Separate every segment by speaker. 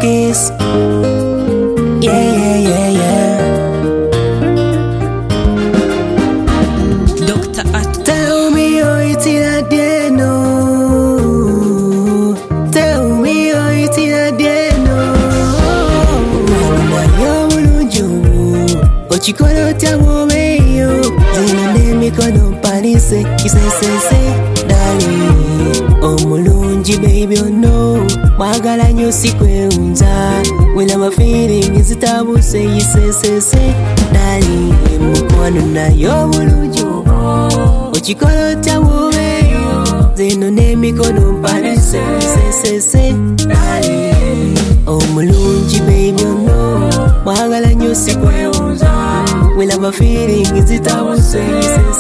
Speaker 1: kiss. Yeah.
Speaker 2: Dr. At.
Speaker 1: Tell me how it in a day, no. Tell me how it in a day, no. Yo mulunju, ochikono tamo meyo. Zina nemi kono panise, say, darling. Oh mulunji, baby, oh no. Magala nyosi kwe unza. When I'm a feeling, is it tabu, say, darling. Mukwano na yo mulunju. Ochikono tamo meyo. Zina nemi kono panise, say, darling. Oh mulunji, baby, oh no. Magala nyosi kwe unza. When I'm a feeling, is it tabu, say,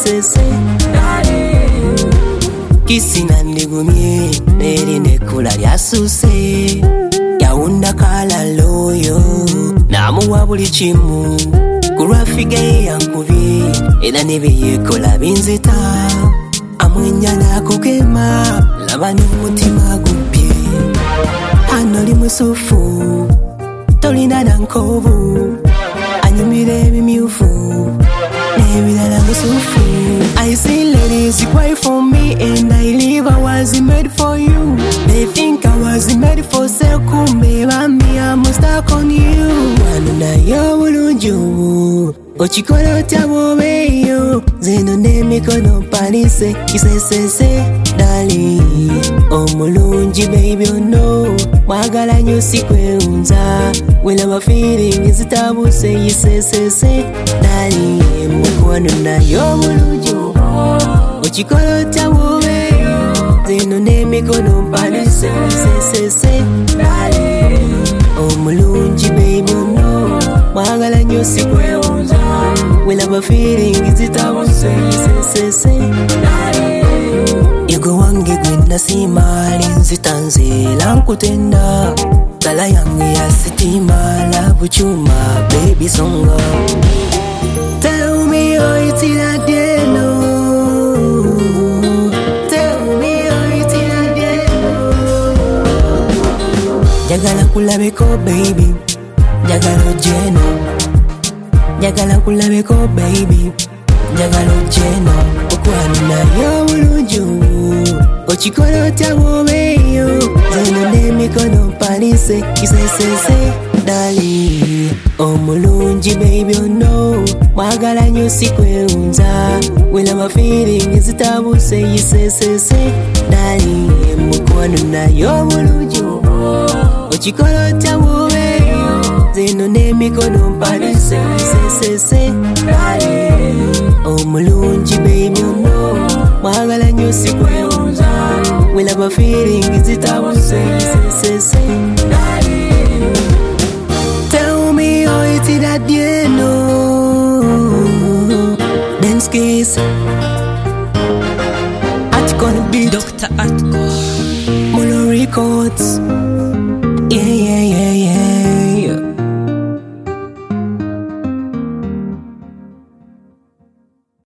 Speaker 1: darling. Kissing and nigumie, neri nekula lyasuse. Yaunda kala loyo, namu wabuli chimu. Kurafige yankubi, ila nebe yekola binzita. Amwenyana kukema, labani mutima gupye. Hanoli musufu, tolina nankovu. Anyumire bimiufu, nebila musufu. I see ladies, you cry for me and I live, I was made for you. They think I was made for Kumbe, me, I'm stuck on you. Wanuna yo mulunju, ochikono tamo meyo. Zeno nemi kono panise, say, darling. Oh mulunji, baby, oh no. Magala nyosi kwe unza. When I'm a feeling, is it tabu, say, darling. Wanuna yo mulunju, ochikono tamo meyo. Zeno nemi kono panise, say, darling. Oh mulunji, baby, oh no. Magala nyosi kwe unza. When I'm a feeling, is it tabu, say, darling. Yugo wange gwenda simali nzitanze lankutenda. Kala yangu ya sitima la buchuma, baby songa. Tell me how it's in a day, no. Tell me how it's in a day, no. Jagala kulabeko, baby. Jagalo jeno. Jagala kulabeko, baby. Jagalo jeno. Okwanuna yo mulunju, ochikono tamo meyo. Zeno nemi kono panise, say, darling. Oh mulunji, baby, oh no. Magala nyosi kwe unza. When I'm a feeling, is it tabu, say, darling. Mukwanuna yo mulunju, ochikono tamo meyo. Zeno nemi kono panise, say, darling. Oh mulunji, baby, oh no. Magala nyosi kwe unza. When I'm a feeling, is it tabu, say, darling. Tell me how it is that you know. Dance kiss. Atco beat.
Speaker 2: Dr. Atco.
Speaker 1: Mono Records. Yeah.